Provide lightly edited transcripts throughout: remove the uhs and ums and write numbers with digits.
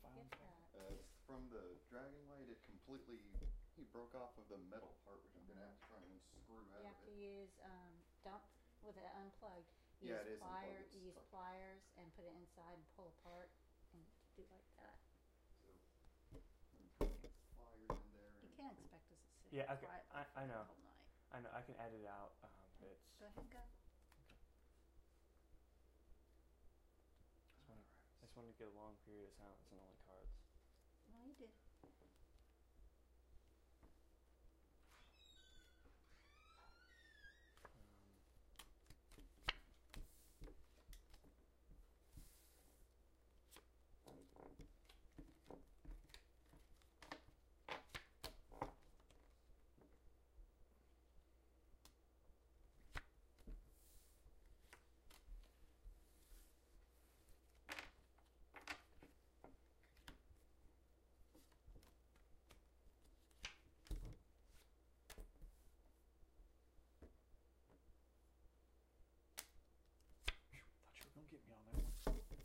get that. It's from the Dragonlight. It completely, he broke off of the metal part, which I'm gonna have to try and unscrew out You of have to it. use don't with it unplugged. Yeah, Use it is unplugged. pliers. Use pliers and put it inside and pull apart and do like that. So, I'm putting pliers in there. You can't expect us to sit Yeah, okay, quiet I know. the whole night. I know, I can edit out bits. Go ahead, go. I just wanted to get a long period of silence and only cards. Well, you did. Thought you were gonna get me on that one.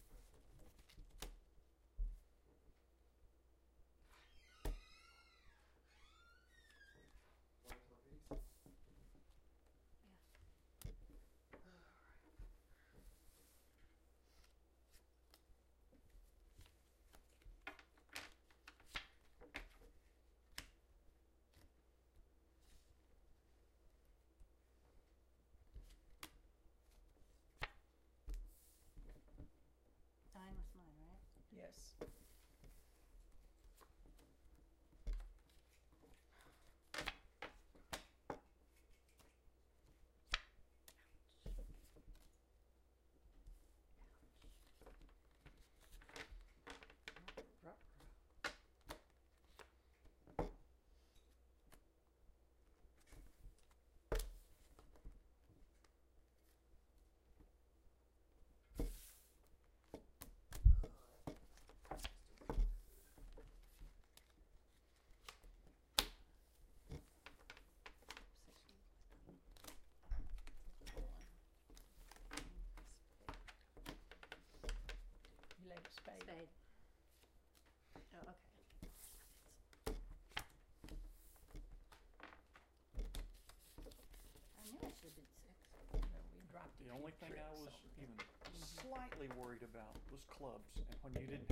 Dine with mine, right? Yes. You laid a spade. Spade. Oh, okay. I knew I should have been six. No, we dropped The a only few thing I tricks was on it. even slightly worried about was clubs, and when you didn't